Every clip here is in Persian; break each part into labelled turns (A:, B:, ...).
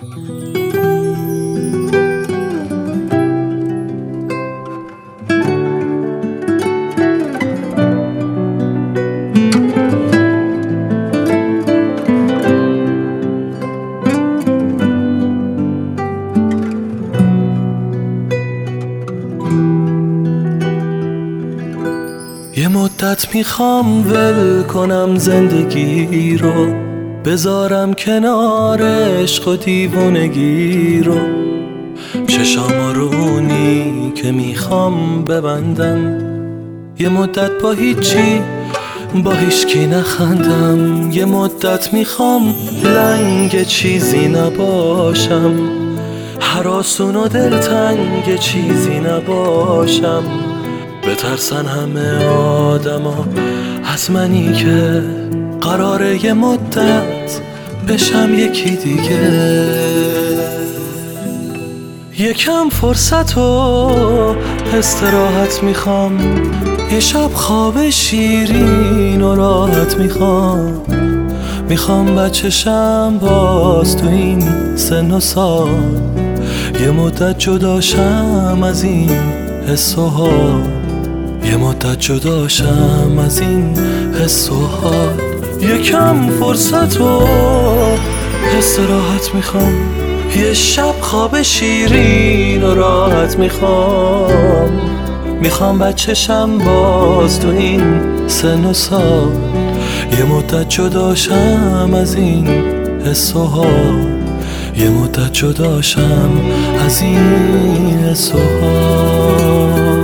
A: یه مدت میخوام ول کنم زندگی رو، بذارم کنار عشق و دیوونگی رو. چشام رونی که میخوام ببندم، یه مدت با هیچی با هیچکی نخندم. یه مدت میخوام لنگ چیزی نباشم، هراسون و دلتنگ چیزی نباشم. بترسن همه آدما از منی که قراره یه مدت بشم یکی دیگه. یکم فرصت و استراحت میخوام، یه شب خواب شیرین و راحت میخوام بچشم باز تو این سن و سال، یه مدت جداشم از این حس و حال، یه مدت جداشم از این حس و حال. یکم فرصت و استراحت میخوام، یه شب خواب شیرین و راحت میخوام بچشم باز تو این سن و سال، یه مدت جداشم از این حس و حال، یه مدت جداشم از این حس و حال.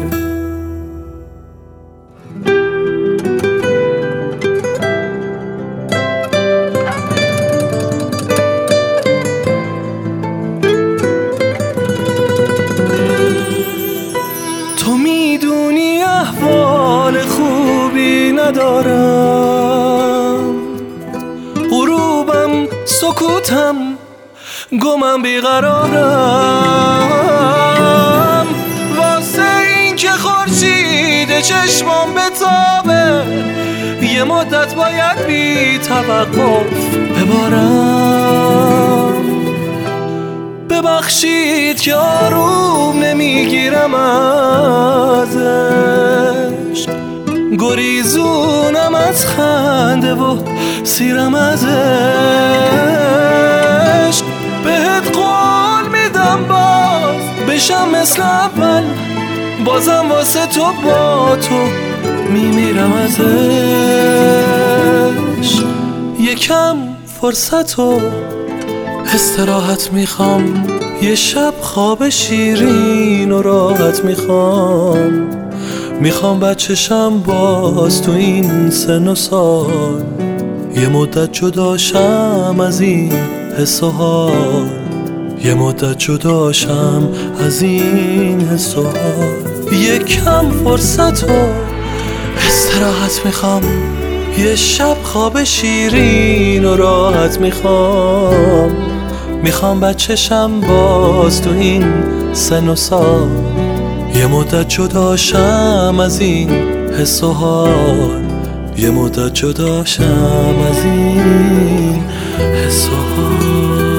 A: تو میدونی احوال خوبی ندارم، غروبم سکوتم گمم بیقرارم، واسه این که خورشید چشمام بتابه یه مدت باید بی توقف ببارم. ببخشید که آروم نمیگیرم ازش، گریزونم از خنده و سیرم ازش. بهت قول میدم باز بشم مثل اول، بازم واسه تو با تو میمیرم ازش. یکم فرصت و استراحت میخوام، یه شب خواب شیرین و راحت میخوام بچشم باز تو این سن و سال، یه مدت جداشم از این حس و حال، یه مدت جداشم از این حس و حال. یکم فرصت و استراحت میخوام، یه شب خواب شیرین و راحت میخوام بچشم باز تو این سن و سال، یه مدت جداشم از این حس و حال، یه مدت جداشم از این حس و حال.